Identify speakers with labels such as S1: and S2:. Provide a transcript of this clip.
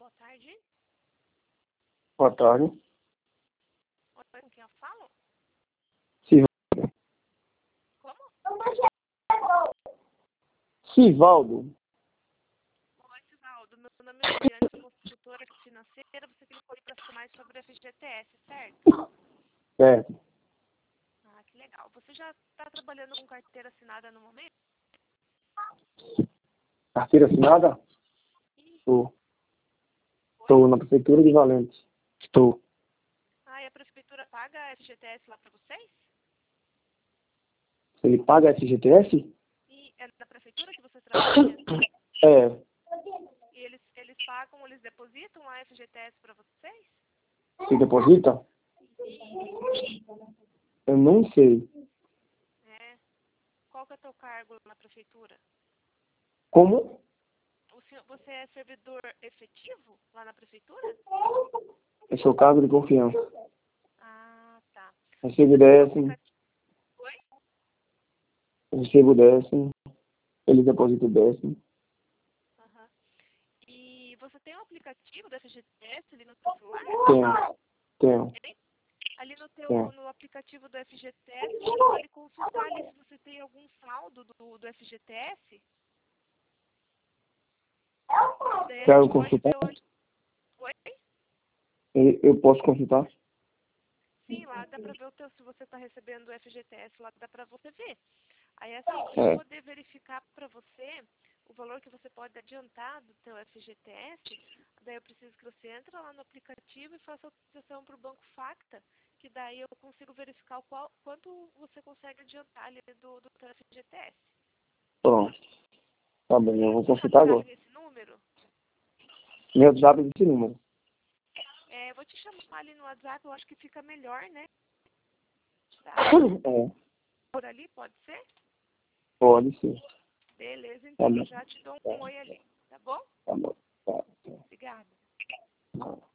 S1: Boa tarde.
S2: Boa tarde.
S1: Oi, com quem eu falo?
S2: Sivaldo.
S1: Como?
S2: Sivaldo.
S1: Oi, Sivaldo. Meu nome é Juliane, sou consultora financeira. Você clicou aí para saber mais sobre a FGTS, certo?
S2: Certo.
S1: Ah, que legal. Você já está trabalhando com carteira assinada no momento?
S2: Carteira assinada? Estou. Estou na Prefeitura de Valente. Estou.
S1: Ah, e a prefeitura paga a FGTS lá para vocês?
S2: Ele paga FGTS?
S1: E é da prefeitura que você trabalha?
S2: É.
S1: E eles pagam, eles depositam a FGTS para vocês?
S2: Se deposita? Eu não sei.
S1: É. Qual que é o teu cargo na prefeitura?
S2: Como?
S1: Você é servidor efetivo lá na prefeitura?
S2: Eu sou cargo de confiança.
S1: Ah, tá.
S2: Recebo décimo.
S1: Oi?
S2: Recebo décimo. Ele deposita o décimo.
S1: Aham. E você tem um aplicativo da FGTS ali no seu celular?
S2: Tenho.
S1: Tem? Ali
S2: Tenho.
S1: no aplicativo do FGTS, você pode consultar ali se você tem algum saldo do FGTS. Daí a
S2: Quero
S1: gente pode
S2: consultar?
S1: ver onde... Oi?
S2: Eu posso consultar?
S1: Sim, lá dá pra ver se você está recebendo o FGTS, lá dá pra você ver. Aí assim, para eu
S2: É.
S1: poder verificar para você o valor que você pode adiantar do teu FGTS, daí eu preciso que você entre lá no aplicativo e faça a autorização para o Banco Facta, que daí eu consigo verificar quanto você consegue adiantar ali do teu FGTS.
S2: Pronto. Tá bem, eu vou
S1: Seu
S2: consultar
S1: WhatsApp
S2: agora.
S1: nesse número?
S2: Meu WhatsApp é desse número.
S1: Eu vou te chamar ali no WhatsApp, eu acho que fica melhor, né? Tá?
S2: É.
S1: Por ali, pode ser?
S2: Pode ser.
S1: Beleza,
S2: Tá
S1: então
S2: bom.
S1: eu já te dou um oi ali, tá bom?
S2: Tá bom. Tá.
S1: Obrigada.
S2: Tá.